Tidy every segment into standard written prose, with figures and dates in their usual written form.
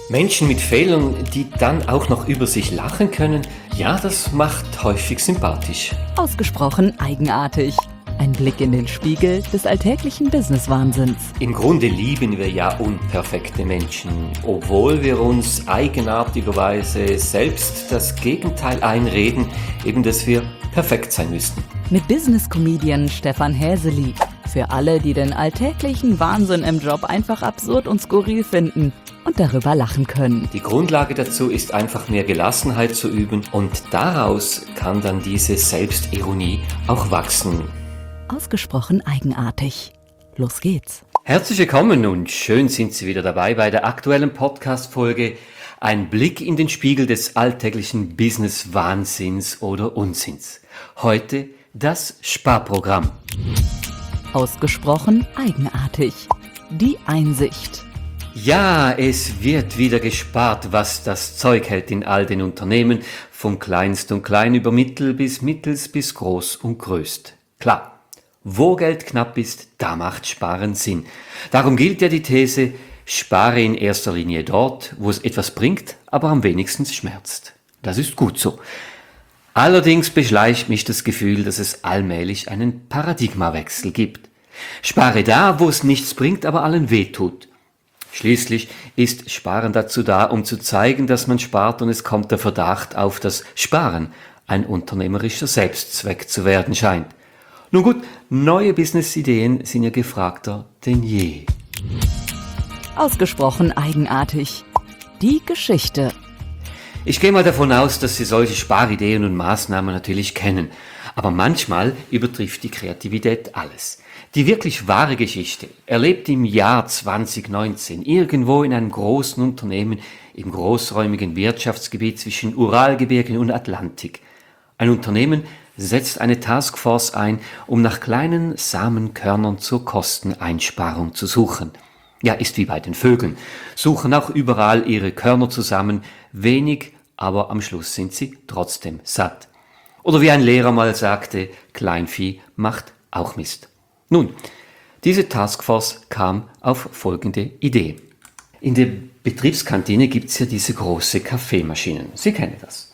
Menschen mit Fehlern, die dann auch noch über sich lachen können, ja, das macht häufig sympathisch. Ausgesprochen eigenartig. Ein Blick in den Spiegel des alltäglichen Business-Wahnsinns. Im Grunde lieben wir ja unperfekte Menschen, obwohl wir uns eigenartigerweise selbst das Gegenteil einreden, eben dass wir perfekt sein müssten. Mit Business-Comedian Stefan Häseli. Für alle, die den alltäglichen Wahnsinn im Job einfach absurd und skurril finden und darüber lachen können. Die Grundlage dazu ist einfach mehr Gelassenheit zu üben und daraus kann dann diese Selbstironie auch wachsen. Ausgesprochen eigenartig. Los geht's. Herzlich willkommen und schön sind Sie wieder dabei bei der aktuellen Podcast-Folge Ein Blick in den Spiegel des alltäglichen Business-Wahnsinns oder Unsinns. Heute das Sparprogramm. Ausgesprochen eigenartig. Die Einsicht. Ja, es wird wieder gespart, was das Zeug hält in all den Unternehmen, vom Kleinst und Klein über Mittel bis Mittels bis Groß und Größt. Klar, wo Geld knapp ist, da macht Sparen Sinn. Darum gilt ja die These, spare in erster Linie dort, wo es etwas bringt, aber am wenigsten schmerzt. Das ist gut so. Allerdings beschleicht mich das Gefühl, dass es allmählich einen Paradigmawechsel gibt. Spare da, wo es nichts bringt, aber allen wehtut. Schließlich ist Sparen dazu da, um zu zeigen, dass man spart, und es kommt der Verdacht auf, dass Sparen ein unternehmerischer Selbstzweck zu werden scheint. Nun gut, neue Business-Ideen sind ja gefragter denn je. Ausgesprochen eigenartig. Die Geschichte. Ich gehe mal davon aus, dass Sie solche Sparideen und Maßnahmen natürlich kennen. Aber manchmal übertrifft die Kreativität alles. Die wirklich wahre Geschichte erlebt im Jahr 2019 irgendwo in einem großen Unternehmen im großräumigen Wirtschaftsgebiet zwischen Uralgebirgen und Atlantik. Ein Unternehmen setzt eine Taskforce ein, um nach kleinen Samenkörnern zur Kosteneinsparung zu suchen. Ja, ist wie bei den Vögeln. Suchen auch überall ihre Körner zusammen, wenig, aber am Schluss sind sie trotzdem satt. Oder wie ein Lehrer mal sagte, Kleinvieh macht auch Mist. Nun, diese Taskforce kam auf folgende Idee. In der Betriebskantine gibt's ja diese große Kaffeemaschinen. Sie kennen das.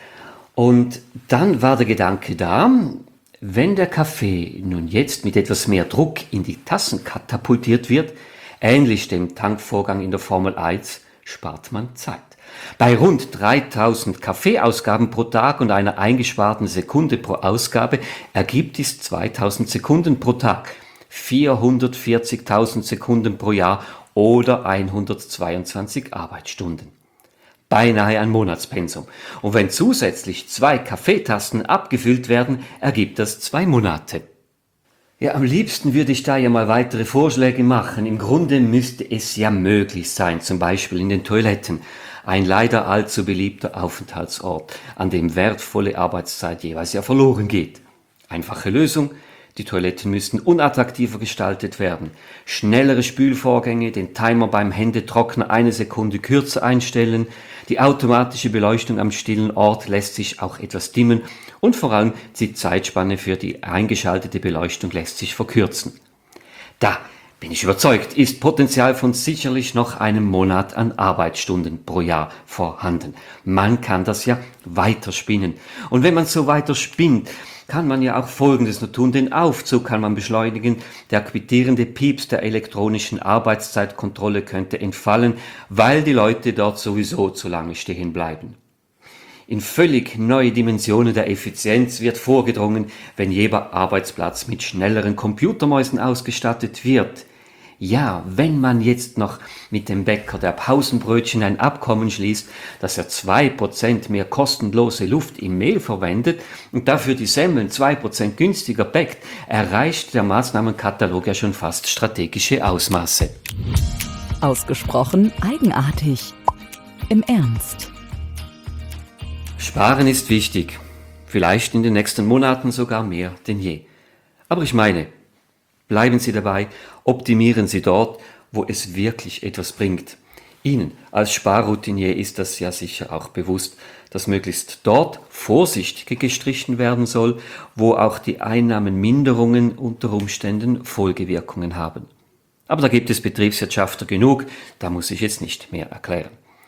Und dann war der Gedanke da, wenn der Kaffee nun jetzt mit etwas mehr Druck in die Tassen katapultiert wird, ähnlich dem Tankvorgang in der Formel 1, spart man Zeit. Bei rund 3000 Kaffeeausgaben pro Tag und einer eingesparten Sekunde pro Ausgabe ergibt dies 2000 Sekunden pro Tag, 440.000 Sekunden pro Jahr oder 122 Arbeitsstunden. Beinahe ein Monatspensum. Und wenn zusätzlich 2 Kaffeetassen abgefüllt werden, ergibt das 2 Monate. Ja, am liebsten würde ich da ja mal weitere Vorschläge machen. Im Grunde müsste es ja möglich sein, zum Beispiel in den Toiletten, ein leider allzu beliebter Aufenthaltsort, an dem wertvolle Arbeitszeit jeweils ja verloren geht. Einfache Lösung: die Toiletten müssten unattraktiver gestaltet werden, schnellere Spülvorgänge, den Timer beim Händetrockner 1 Sekunde kürzer einstellen, die automatische Beleuchtung am stillen Ort lässt sich auch etwas dimmen und vor allem die Zeitspanne für die eingeschaltete Beleuchtung lässt sich verkürzen. Da bin ich überzeugt, ist Potenzial von sicherlich noch einem Monat an Arbeitsstunden pro Jahr vorhanden. Man kann das ja weiter spinnen. Und wenn man so weiter spinnt, kann man ja auch Folgendes nur tun: Den Aufzug kann man beschleunigen, der quittierende Pieps der elektronischen Arbeitszeitkontrolle könnte entfallen, weil die Leute dort sowieso zu lange stehen bleiben. In völlig neue Dimensionen der Effizienz wird vorgedrungen, wenn jeder Arbeitsplatz mit schnelleren Computermäusen ausgestattet wird. Ja, wenn man jetzt noch mit dem Bäcker der Pausenbrötchen ein Abkommen schließt, dass er 2% mehr kostenlose Luft im Mehl verwendet und dafür die Semmeln 2% günstiger bäckt, erreicht der Maßnahmenkatalog ja schon fast strategische Ausmaße. Ausgesprochen eigenartig. Im Ernst. Sparen ist wichtig, vielleicht in den nächsten Monaten sogar mehr denn je. Aber ich meine, bleiben Sie dabei, optimieren Sie dort, wo es wirklich etwas bringt. Ihnen als Sparroutinier ist das ja sicher auch bewusst, dass möglichst dort vorsichtig gestrichen werden soll, wo auch die Einnahmenminderungen unter Umständen Folgewirkungen haben. Aber da gibt es Betriebswirtschaftler genug, da muss ich jetzt nicht mehr erklären.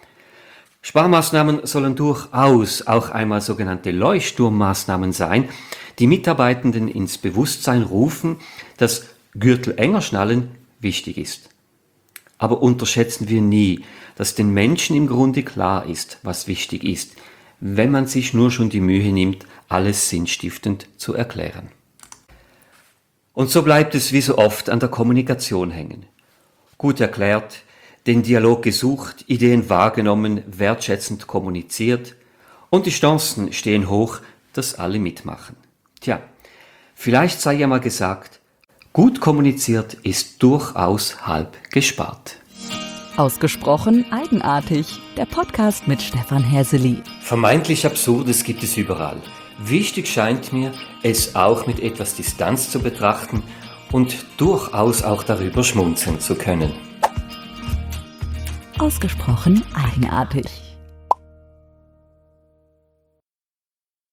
Sparmaßnahmen sollen durchaus auch einmal sogenannte Leuchtturmmaßnahmen sein, die Mitarbeitenden ins Bewusstsein rufen, dass Gürtel enger schnallen wichtig ist. Aber unterschätzen wir nie, dass den Menschen im Grunde klar ist, was wichtig ist, wenn man sich nur schon die Mühe nimmt, alles sinnstiftend zu erklären. Und so bleibt es wie so oft an der Kommunikation hängen. Gut erklärt, den Dialog gesucht, Ideen wahrgenommen, wertschätzend kommuniziert und die Chancen stehen hoch, dass alle mitmachen. Tja, vielleicht sei ja mal gesagt, gut kommuniziert ist durchaus halb gespart. Ausgesprochen eigenartig, der Podcast mit Stefan Häsely. Vermeintlich Absurdes gibt es überall. Wichtig scheint mir, es auch mit etwas Distanz zu betrachten und durchaus auch darüber schmunzeln zu können. Ausgesprochen eigenartig.